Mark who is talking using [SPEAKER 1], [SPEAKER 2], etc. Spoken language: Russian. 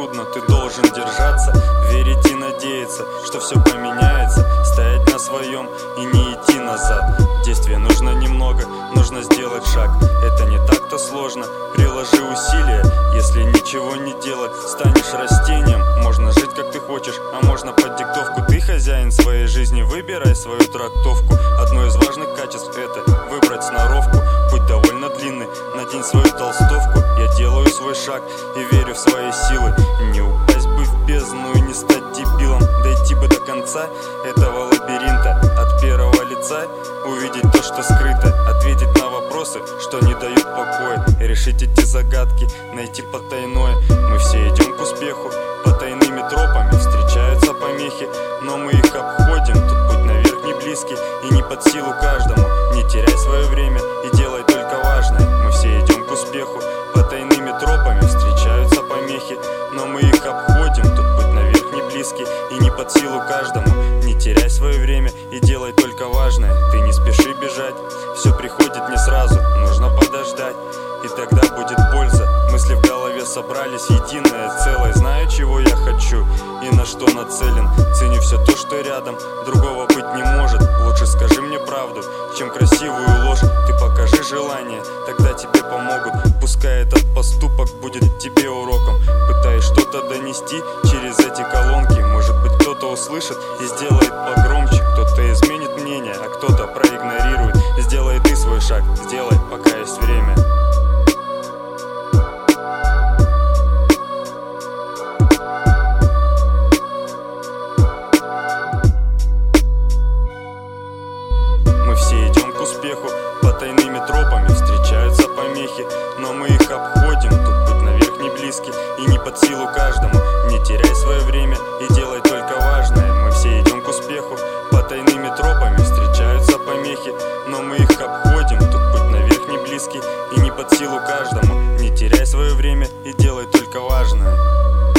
[SPEAKER 1] трудно, ты должен держаться, верить и надеяться, что все поменяется, стоять на своем и не идти назад. Действия нужно немного, нужно сделать шаг. Это не так-то сложно, приложи усилия. Если ничего не делать, станешь растением. Можно жить как ты хочешь, а можно под диктовку. Ты хозяин своей жизни, выбирай свою трактовку. Одно из важных качеств — это выбрать сноровку. Путь довольно длинный, надень свою толстовку. Я делаю свой шаг и верю в свои силы. Не упасть бы в бездну и не стать дебилом. Дойти бы до конца этого лабиринта. От первого лица увидеть то, что скрыто. Ответить на вопросы, что не дают покоя. Решить эти загадки, найти потайное. Мы все идем к успеху потайными тропами. Встречаются помехи, но мы их обходим. Тут путь наверх не близкий и не под силу каждому. Не теряй свое время и делай только важное. Мы все идем к успеху потайными тропами. Встречаются помехи, но мы их обходим. Тут путь наверх не близкий и не под силу каждому. Не теряй свое время и делай только важное. Ты не спеши бежать, все приходит не сразу, нужно подождать, и тогда будет польза. Мысли в голове собрались, единое целое. Знаю, чего я хочу и на что нацелен. Ценю все то, что рядом, другого быть не может. Лучше скажи мне правду, чем красивую ложь. Ты покажи желание, тогда тебе помогут. Пускай этот поступок будет тебе уроком. Пытаясь что-то донести через эти колонки. Может быть, кто-то услышит и сделает погромче. Кто-то изменит мнение, а кто-то проигнорирует. Сделай ты свой шаг, сделай, пока есть время. Мы все идем к успеху потайными тропами. Встречаются помехи, но мы их обходим. Тут путь наверх не близкий и не под силу каждому. Не теряй свое время и делай только важное. Мы все идем к успеху потайными тропами. Встречаются помехи, но мы их обходим. Тут путь наверх не близкий и не под силу каждому. Не теряй свое время и делай только важное.